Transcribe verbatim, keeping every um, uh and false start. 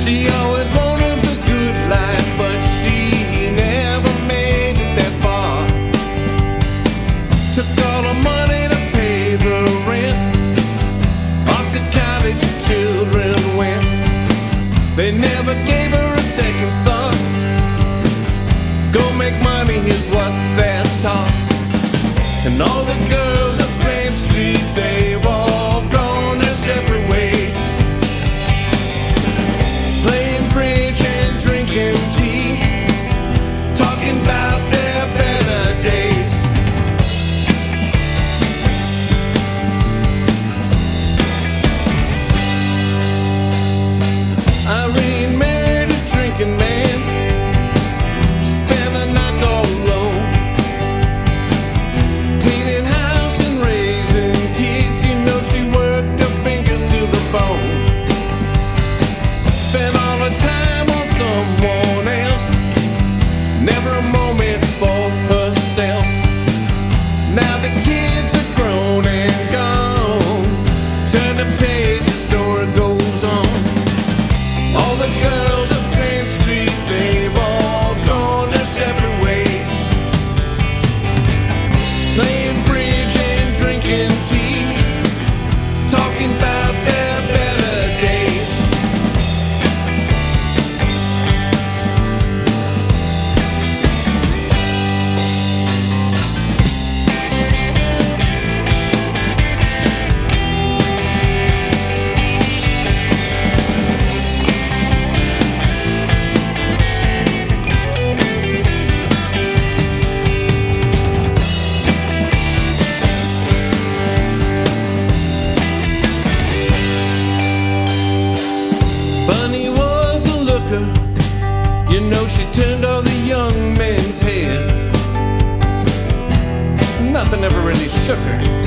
She always wanted the good life, but she never made it that far. Took all her money to pay the rent. Off to college children went. They never gave her a second thought. Go make money is what they're taught. And all the girls of Grand Street, they've all gone their separate ways, playing bridge and drinking tea, talking about their better days. Irene married a drinking man. She spent the nights all alone, cleaning house and raising kids. You know she worked her fingers to the bone. Spent all her time on someone else, never a moment for herself. Now the kids are grown and gone. Turn the page, the story goes on. All the girls of Grand Street, they've all gone their separate ways, playing bridge and drinking tea, talking about their better days. Bunny was a looker, you know she turned all the young men's heads. Nothing ever really shook her.